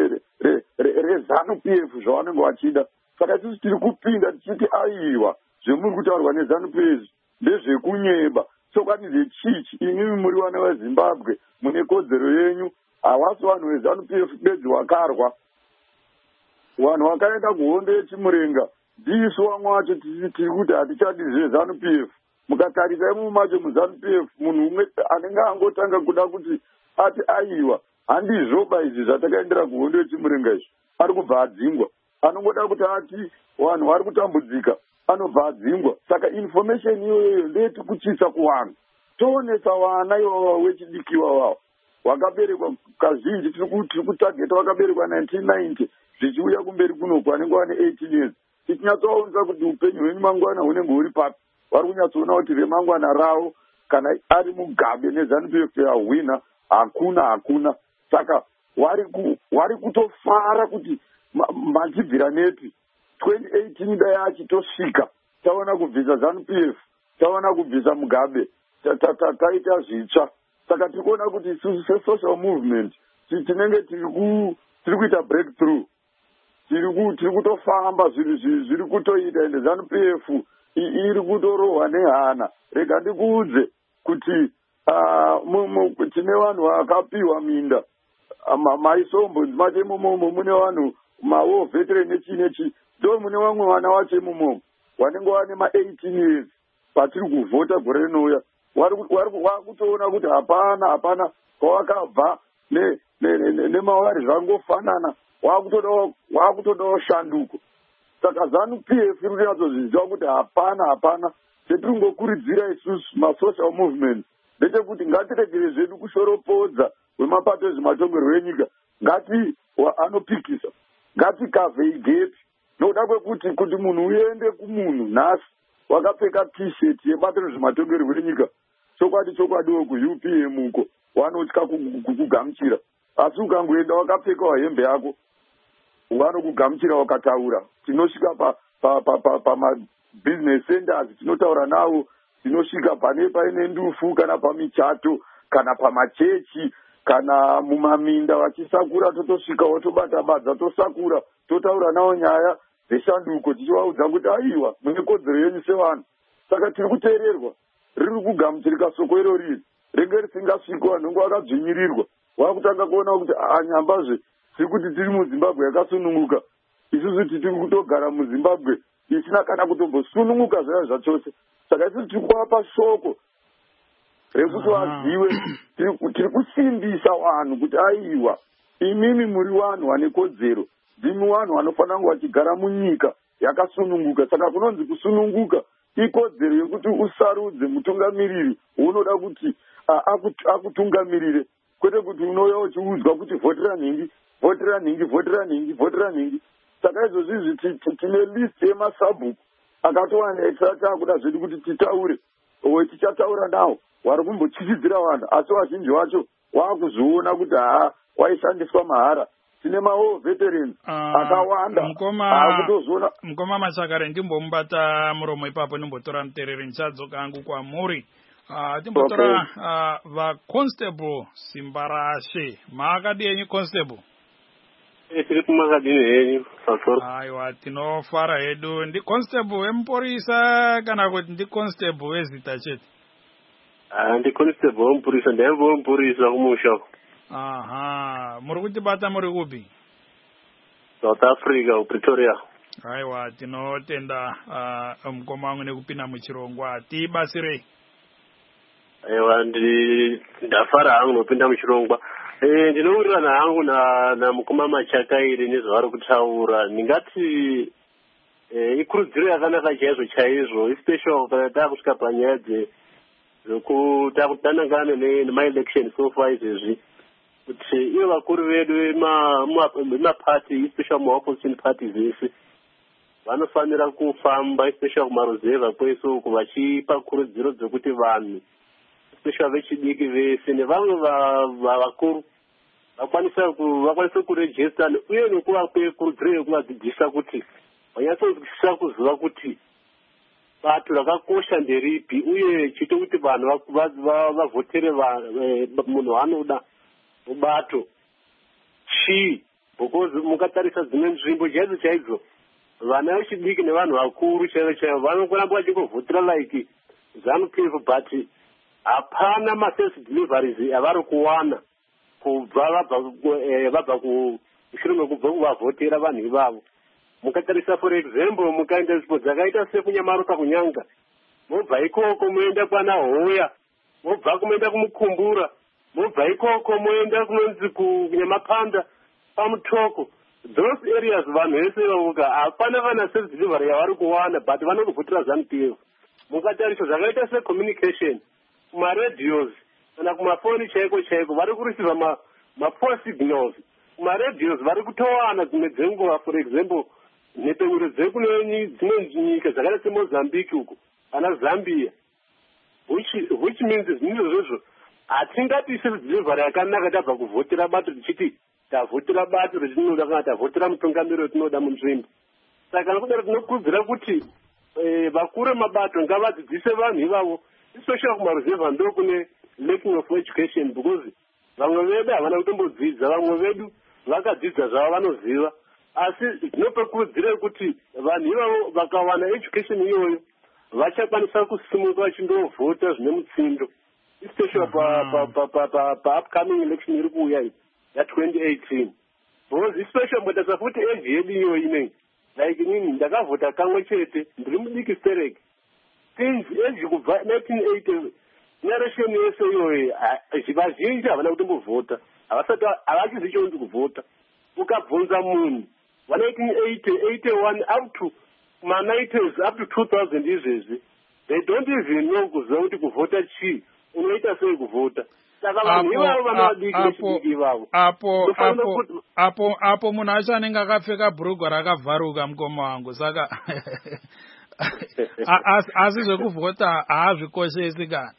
reZANU-PF zvavanenge vachida. Saka isusu tiri kupinda tichiti aiwa zvemuri kutaurwa neZANU-PF ndezvekunyeba. Chokwadi zvechichi imimi muri vana veZimbabwe mune kodzero yenyu. Havasi vanhu veZANU-PF bedzi vakarwa. Vanhu vakaenda kuhondo yechimurenga ndisu vamwe vacho tiri kuti hatichadi zveZANU-PF. Mukatarisa imomo macho muZANU-PF munhu umwe anenge angotanga kuda kuti ati aiwa handizvoba izvi zvatakaendera kuhondo yechimurenga izvi ari kubva adzingwa. Anongoda kuti ati vanhu vari kutambudzika anobva adzingwa. Saka information iyoyo ndeti kuchisa kuvanhu. Toonesa vana ivava wechidikiwa vavo vakaberekwa kazhinji tiri kutageta vakaberekwa 1990 zvichiuya kumberi kunoku vanenge vane 18 years. Tichinyatsovaonesa kuti upenyu hwenyu mangwana hunenge huri papi. Vari kunyatsoona kuti remangwana ravo kana ari Mugabe neZANU-PF yahwina hakuna. Saka wari kutofara kuti machibvira nepi 2018 dai achitosvika taona kubvisa ZANU-PF, taona kubvisa Mugabe, taita zvitsva. Saka tiri kuona kuti isusu se-social movement tinenge tiri kuita breakthrough. Tiri kutofamba zviri kutoita ende ZANU-PF iri kutorohwa nehana. Rega ndikuudze kuti tine vanhu vakapiwa minda maisombo macho imomo mune vanhu mawo veteran nechi ndo mune vamwe vana vacho imomo vanenge vane ma-18 years patiri kuvhota gore rinouya. Wakutoona kuti hapana kwavakabva nemavari zvangofanana wakutodawo shanduko. Saka ZANU-PF iri kunyatsozviziva kuti hapana chetiri kungokurudzira isusu ma-social movement ndechekuti ngatiregere zvedu kushoropodza wemapato ezvematongerwo enyika. Ngati anopikisa ngatikavhe igepi nokuda kwekuti kuti munhu uende kumunhu nhasi wakapfeka t-shirt yebato rezvematongerwo enyika chokwadiwo kuUPM uko vanotya kukugamuchira. Asi ukangoenda wakapfekawo hembe yako vanokugamuchira wakataura. Tinosvika business centers tinotaura navo, tinosvika pane paine ndufu kana pamichato kana pamachechi kana mumaminda vachisakura, totosvikawo tobata badza tosakura, totaura navo nyaya dzeshanduko tichivaudza kuti aiwa mune kodzero yenyu sevanhu. Saka tiri kuteererwa, riri kugamuchirika soko iroriri renge risingasviki, vanhungu vakadzvinyirirwa, vakutanga kuona kuti anyambazve tiri kuti tiri muZimbabwe yakasununguka, isusu tiri kutogara muZimbabwe isina kana kutombosununguka zvaya zvachose. Saka isusu tiri kuvapa shoko rekuti vazive, tiri kusimbisa vanhu kuti aiwa imimi muri vanhu vane kodzero, ndimi vanhu vanofanira kunge vachigara munyika yakasununguka. Saka kunonzi kusununguka ikodzero yekuti usarudze mutungamiriri unoda kuti akutungamirire, kwete kuti unouya uchiudzwa kuti vhotera nhingi, vhotera nhingi, vhotera nhingi, vhotera nhingi. Saka izvozvizvi tine list yemasabhuku akatowanda taakuda zvedu kuti titaure, tichataura nawo vari kumbochitidzira vanhu, asi vazhinji vacho waakuzviona kuti waishandiswa mahara. Tine mawo veterans akawanda akutozviona. Mukoma Machakare, ndimbomubata muromo ipapo, ndimbotora mutereri, ndichadzoka hangu kwamuri. Timbotora vaconstable Simbarashe. Maakadini constable? Tiri kumakadini henyu pasoro. Aiwa, tinofara hedu. Ndi constable wemupurisa kana kuti ndi constable wezita chete? Ndi constable wemupurisa, ndiyambo wemupurisa kumusha. Aha, muri kutibata muri kupi? South Africa, Pretoria. Aiwa, tinotenda mukoma wangu nekupinda muchirongwa. Tibasirei? Aiwa, ndafara hangu nopinda muchirongwa. Ndinowirirana hangu na mukoma Machakare nezvavari kutaura. Ndingati ikurudziro yakanaka chaizvo, especially kana taakusvika panyaya dzekutanangana nema-election so far izvezvi, kuti ivo vakuru vedu vemapati, especially ma-opposition parties ese, vanofanira kufamba especially kumaruzeva kwese uku vachipa kurudziro dzekuti vanhu especially vechidiki vese nevamwe vakuru vakwanise kurejista, uye nekuvape kurudziro yekuvadzidzisa kuti vanyatsonzwisisa kuziva kuti bato rakakosha nderipi, uye chito kuti vanhu vavhotere munhu waanoda mubato chii. Because mukatarisa dzimwe nzvimbo chaidzo vana vechidiki nevanhu vakuru chaivo vanokuramba vachingovhotera like ZANU-PF, but hapana ma-service deliveries avari kuwana kubva vabva mushure mekubva kuvavhotera vanhu ivavo. Mukatarisa for example, mukaenda nzvimbo dzakaita sekunyamaropa kunyanga, mobva ikoko moenda kwana Hoya, mobva kumoenda kumukumbura, mobva ikoko moenda kunonzi kunyamapanda pamutoko. Those areas vanhu vese vavuka hapana vana service delivery yavari kuwana, but vanongovhotera ZANU-PF. Mukatarisa zvakaita secommunication, kumaradios kana kumafoni chaiko vari kureceiva ma-poor signals. Kumaradios vari kutowana dzimwe dzenguva, for example nhepemiro dzekune dzimwe nyika dzakaita seMozambique uko kana Zambia, which means zvinizvozvo hatingati service delivery yakanaka tabva kuvhotera bato tichiti tavhotera bato retinoda kana tavhotera mutungamiri retinoda munzvimbo. Saka nokudaro tinokurudzira kuti vakuru vemabato ngavadzidzise vanhu ivavo, especially kumaruzevha ndo kune lacking of education, because vamwe vedu havana kutombodzidza, vamwe vedu vakadzidza zvavo vanoziva, asi zvinotokurudzira kuti vanhu ivavo vakawana education iyoyo vachakwanisa kusimuka vachindovhota zvine mutsindo, especially pa-upcoming election iri kuuya ya2018. Because especially mbotarisa futi age yedu iyoyo inei, like inini ndakavhota kamwe chete, ndiri mudiki stereki, since age kubva 1980 generation yese iyoyo vazhinji havana kutombovhota, havachizichonzi kuvhota. Ukabvunza munhu wa1980, 81 up to ma-90s up to 2000 izvezvi, they don't even know kuziva kuti kuvhota chii, unoita sei kuvhota. Saka vanhu ivavo vanavadiki vechidiki ivavo apo munhu acho anenge akapfeka bhurugwa rakavharuka, mukoma wangu. Saka asi zvekuvhota haazvikoshesi kana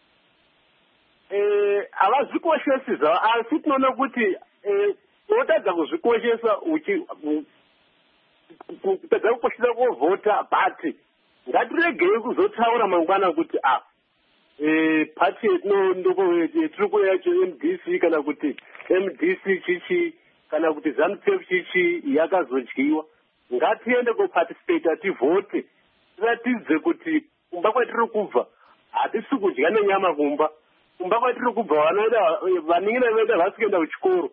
havazvikoshesi zvavo, asi tinoona kuti unotadza kuzvikoshesa kupedza kukoshesa kovhota, but ngatiregei kuzotaura mangwana kuti pati tiri kuyacho MDC kana kuti MDC chichi kana kuti ZANU-PF chichi yakazodyiwa. Ngatiende kuparticipate tivhote tiratidze kuti kumba kwatiri kubva hatisi kudya nenyama kumba. Kumba kwatiri kubva vaningina voenda vasi kuenda kuchikoro.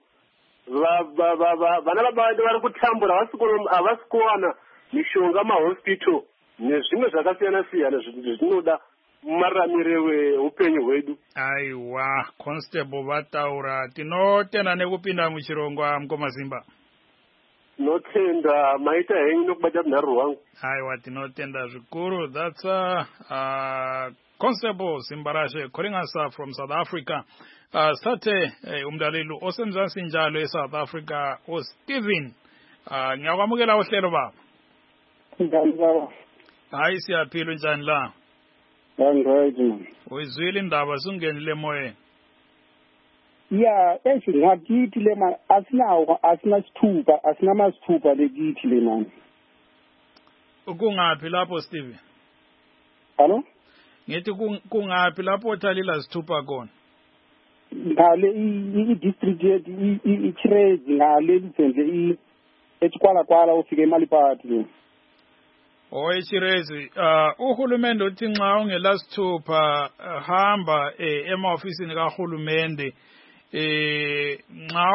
Vana baba vedu vari kutambura havasi kuwana mishonga mahospital nezvimwe zvakasiyana siyana zvinoda mararamire weupenyu hwedu. Aiwa, Constable vataura. Tinotenda nekupinda muchirongwa Mkomazimba. Tinotenda maita henyu nokubata munharo wangu. Aiwa, tinotenda zvikuru. That's Constable Simbarashe calling us from South Africa. Sate umdalilu osemzansi njalo eSouth Africa Stephen. Ngiyakwamukela uhlelo baba. Njani baba? Hayi siyaphila njani la? Right man. Uyizwile indaba sungenile emoyeni. Yeah, ngakithi le man asinamasithupha lekithi le man. Ukungaphi lapho Stephen? Hello? Ngithi kungaphi lapho othalila sithupha khona? Ngale i-district yethu i-Chirezi ngale lisenze echikwala ufike eMalipati le. Chirezi, uhulumende uthi nxa ungela sithupha hamba ema-ofisini kahulumende nxa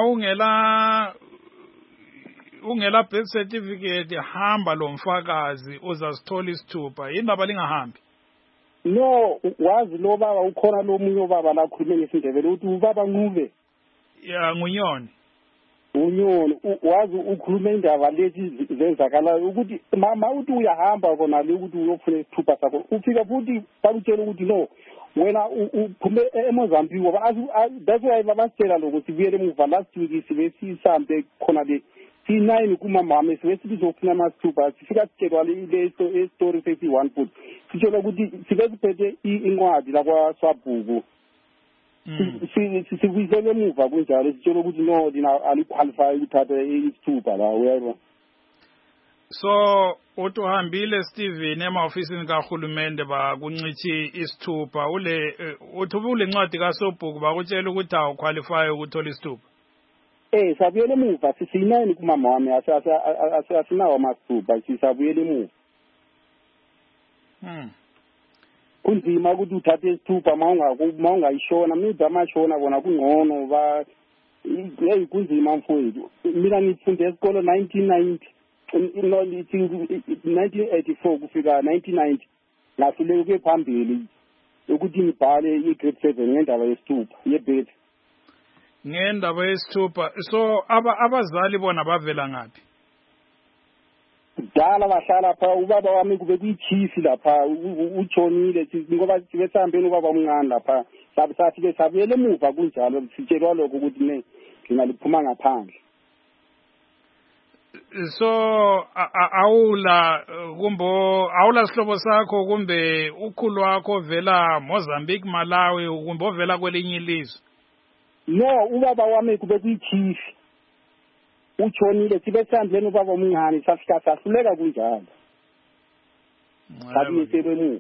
ungela birth certificate hamba lo mfakazi uzasithola isithupha. Yindaba lingahambi? No, wazi lo baba ukhona lo munye ubaba la khulume ngesindebele uthi ubaba Ncube. Ya ngunyoni. Unyoni wazi ukhuluma indaba lezi zenzakalayo ukuthi mama uthi uyahamba kona le ukuthi uyofuna isithupha sakho ufika futhi bakutshela ukuthi no wena uphume eMozambique that's why babasitshela lokho sibuyele emuva last week sibe sisambe khona le si9 kumama sibe sizofuna amasithupha sifika sitshelwa le story sesi1 foot sitshelwa ukuthi sibe siphethe incwadi la kwaSwabhuku. Sibuyisele emuva kunjalo sitshela ukuthi no lina aliqualify ukuthatha isithupha la uyayibona. So uthi uhambile Stephen ema-ofisini kahulumende bakuncithi isithupha uthi ule ncwadi kaSobhuku bakutshela ukuthi awuqualify ukuthola isithupha. Sabuyele emuva sisi9 kumama wami asinawo amasithupha sisabuyele emuva. Kunzima ukuthi uthathe isithupha mawungayishona maybe amashona bona kungcono kunzima mfowethu. Mina ngifunde esikolo 1984 kufika 1990 ngahluleke phambili ukuthi ngibhale i-grade 7 ngendaba yesithupha yebirth. Ngendaba yesithupha. So abazali bona bavela ngaphi? Dala bahlala pha ubaba wami kube kuyichief lapha utshonile ngoba sibe sihambeni ubaba omncane lapha sabesafike sabuyele emuva kunjalo sitshelwa lokho ukuthi ngingaliphuma ngaphandle. So awula sihlobo sakho kumbe ukhulu wakho vela Mozambique Malawi kumbe ovela kwelinye ilizwe? No, ubaba wami kube kuyichief utshonile sibe sihambeni ubaba omncane safika sahluleka kunjalo. Sabuyisele emuva.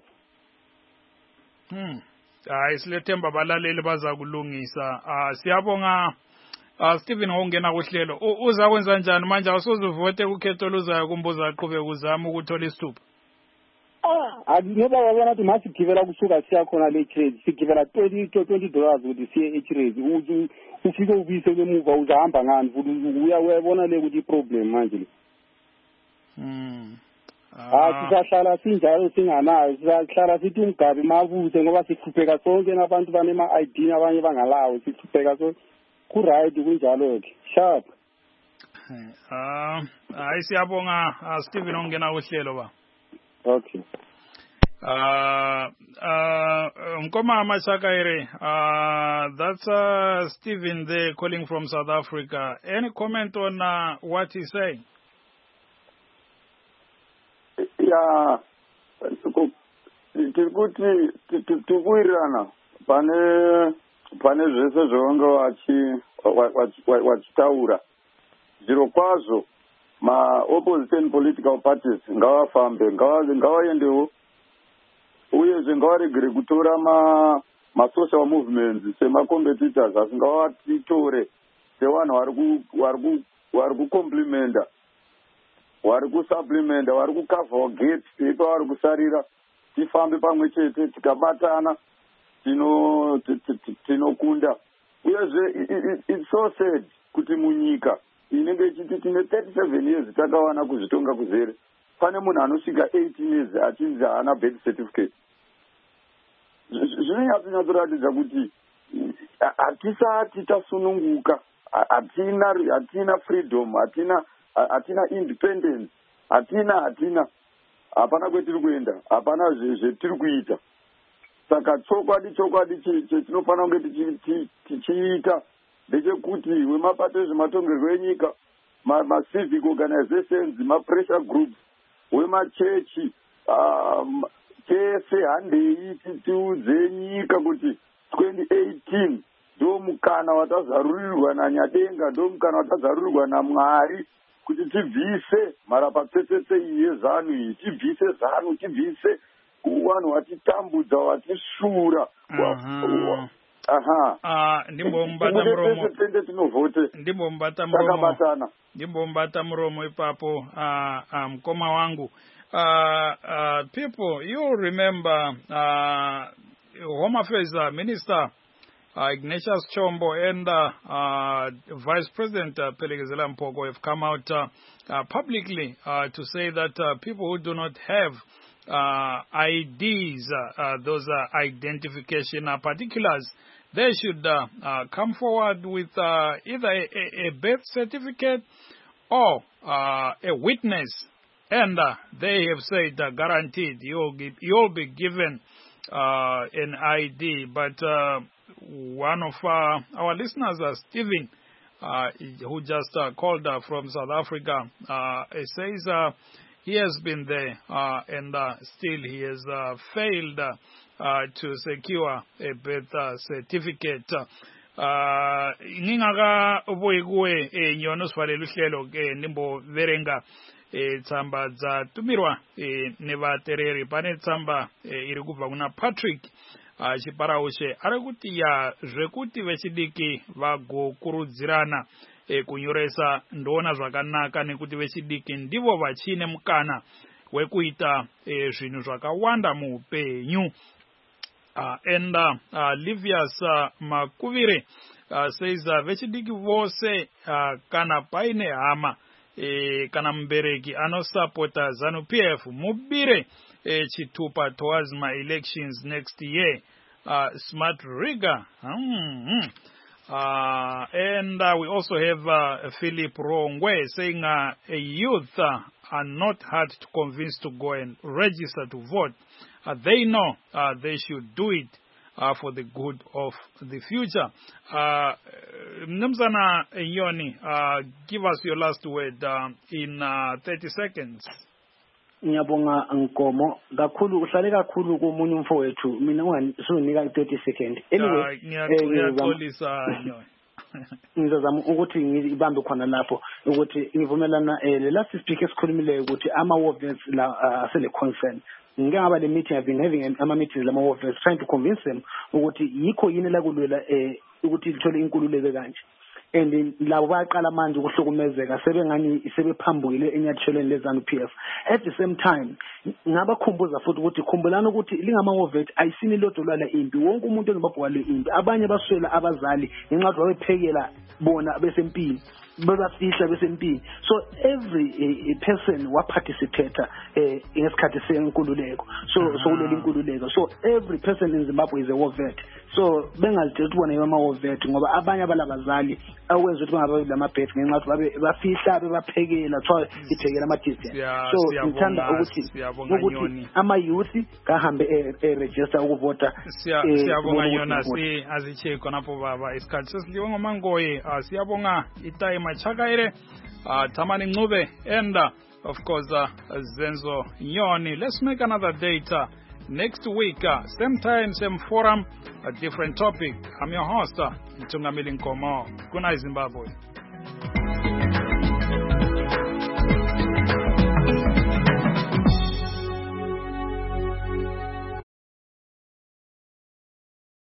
Hayi silethemba balaleli baza kulungisa. Siyabonga Stephen ngokungena kuhlelo. Uza kwenza njani manje awusozuvote ukhetho luzayo kumbuza aqhubeka uzama ukuthola isithupha? Ngoba wabona ukuthi masigibela kusuka siya khona le Chirezi sigibela $20 ukuthi siye eChirezi ufike ubise emuva uzahamba ngani futhi uyabona le ukuthi iproblem manje le. Sisahlala sinjalo singanayo sisahlala sithi umgabi mabuze ngoba sihlupheka sonke nabantu banema-ID abanye bangalawo sihlupheka sonke ku-right kunjalo ke sharp. Hayi siyabonga Stephen ongena kuhlelo ba. Okay. Mkoma Chakaire, that's Stephen there calling from South Africa. Any comment on what he's saying? Yeah, tikuti tikuirana pane zvese zvavanga vachitaura zviro kwazvo ma opposition political parties ngavafambe ngavaendewo uyezve ngavaregere kutora masocial movements semacompetitors asi ngavatitore sevanhu vari kucomplimenta vari kusupplementa vari kucover gates pavari kusarira tifambe pamwe chete tikabatana tinokunda uyezve it's so sad kuti munyika inenge ichiti tine 37 years takawana kuzvitonga kuzere pane munhu anosvika 18 years achinzi haana birth certificate. Zvinonyatsoratidza kuti hatisati tasununguka, hatina freedom, hatina independence, hatina hapana kwetiri kuenda, hapana zvetiri kuita. Saka chokwadi chetinofanira kunge tichiita ndechekuti wemapato ezvematongerwo enyika, ma-civic organizations, ma-pressure groups, wemachechi, tese handei tiudze nyika kuti 2018 ndo mukana watazarurirwa naNyadenga, ndo mukana watazarurirwa naMwari kuti tibvise marapatsetsetse yezanu iyi, tibvise zanu, tibvise vanhu vatitambudza, vatishura. Ndimbomubata muromo ipapo mkoma wangu. People, you remember Home Affairs Minister Ignatius Chombo and Vice President Pelekezela Mpogo have come out publicly to say that people who do not have IDs, those identification particulars, they should come forward with either a birth certificate or a witness, and they have said guaranteed you'll be given an ID. But one of our listeners, Stephen, who just called from South Africa, says he has been there and still he has failed to secure a birth certificate. Ngingaka uboyikuwe nyono sifale luhlelo ke nimbo verenga tsamba dza tumirwa nevatereri pane tsamba iri kubva kuna Patrick chiparaushe ari kuti ya zvekuti vechidiki vagokurudzirana kunyoresa ndoona zvakanaka nekuti vechidiki ndivo vachine mukana wekuita zvinhu zvakawanda muupenyu. And Livius Makuvire says vechidiki vose kana paine hama kana mbereki anosupporta ZANU-PF mubire chitupa towards my elections next year. Smart rigor. And we also have Philip Rongwe saying youth are not hard to convince to go and register to vote. They know they should do it for the good of the future. Mnumzana Yoni, give us your last word in 30 seconds. Ngiyabonga Nkomo kakhulu uhlale kakhulu komunye umfowethu mina ngisunika 30 seconds anyway ngiyaxolisa ngizozama ukuthi ngibambe khona lapho ukuthi ngivumelana le last speaker esikhulumileyo ukuthi ama wardens la asele concern ngingaba le meeting I've been having ama meetings lama wardens trying to convince them ukuthi yikho yini la kulwela ukuthi lithole inkululeko kanje and labo bayaqala manje ukuhlukumezeka sebengani sebephambukile enyathelweni leZANU-PF. At the same time ngabakhumbuza futhi ukuthi khumbulana ukuthi lingama-wovet ayisini lodolwala impi, wonke umuntu engibabhwale impi, abanye baswela abazali ngenxa yokuthi babephekela bona besempini bebafihla besempini. So every person waparticipate ngesikhathi senkululeko so kuleli inkululeko, so every person in Zimbabwe is a war vet. So bengazithetha bona yama-war vet ngoba abanye abalabazali awenza ukuthi bangabe lamabhethi ngenxa yokuthi bafihla bebaphekela kuthiwa iphekela ama-distance. So ngithanda ukuthi ama-youth kahambe register ukuvota. Siyabonga yona aziche khonapho baba isikhathi sesidliwe ngomangoyi. Siyabonga itime chakaire Tamani Ncube and of course Zenzo Nyoni. Let's make another date next week, same time, same forum, a different topic. I'm your host, Mtungamili Nkomo. Good night, Zimbabwe.